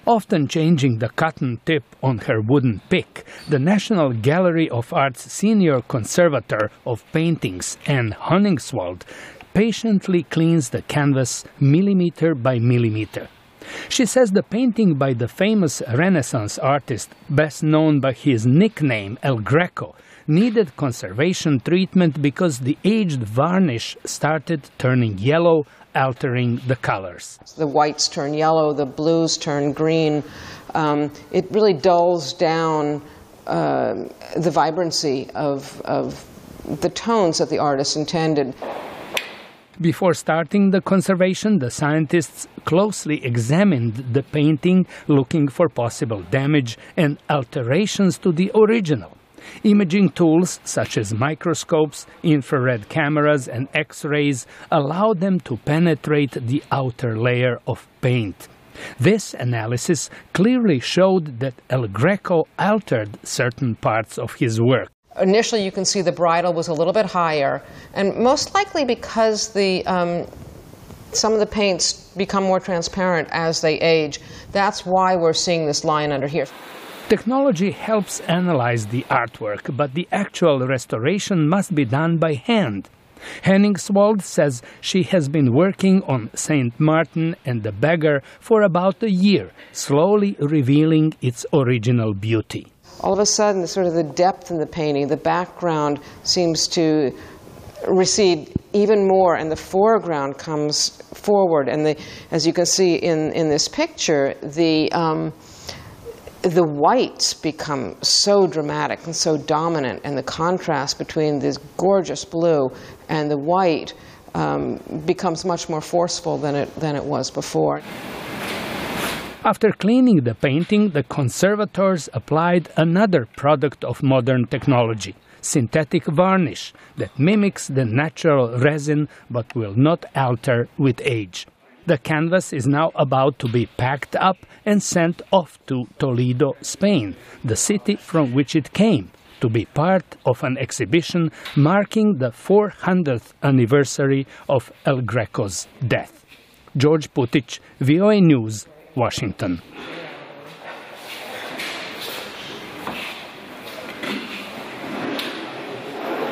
Often changing the cotton tip on her wooden pick, the National Gallery of Art's senior conservator of paintings, Anne Honingswald, patiently cleans the canvas millimeter by millimeter. She says the painting by the famous Renaissance artist, best known by his nickname El Greco, needed conservation treatment because the aged varnish started turning yellow, altering the colors. The whites turn yellow, the blues turn green. It really dulls down the vibrancy of the tones that the artist intended. Before starting the conservation, the scientists closely examined the painting, looking for possible damage and alterations to the original. Imaging tools such as microscopes, infrared cameras, and X-rays allow them to penetrate the outer layer of paint. This analysis clearly showed that El Greco altered certain parts of his work. Initially, you can see the bridle was a little bit higher, and most likely because some of the paints become more transparent as they age. That's why we're seeing this line under here. Technology helps analyze the artwork, but the actual restoration must be done by hand. Henningswald says she has been working on St. Martin and the Beggar for about a year, slowly revealing its original beauty. All of a sudden, the depth in the painting, the background seems to recede even more, and the foreground comes forward. And as you can see in this picture, the whites become so dramatic and so dominant, and the contrast between this gorgeous blue and the white becomes much more forceful than it was before. After cleaning the painting, the conservators applied another product of modern technology, synthetic varnish, that mimics the natural resin but will not alter with age. The canvas is now about to be packed up and sent off to Toledo, Spain, the city from which it came, to be part of an exhibition marking the 400th anniversary of El Greco's death. George Putic, VOA News, Washington.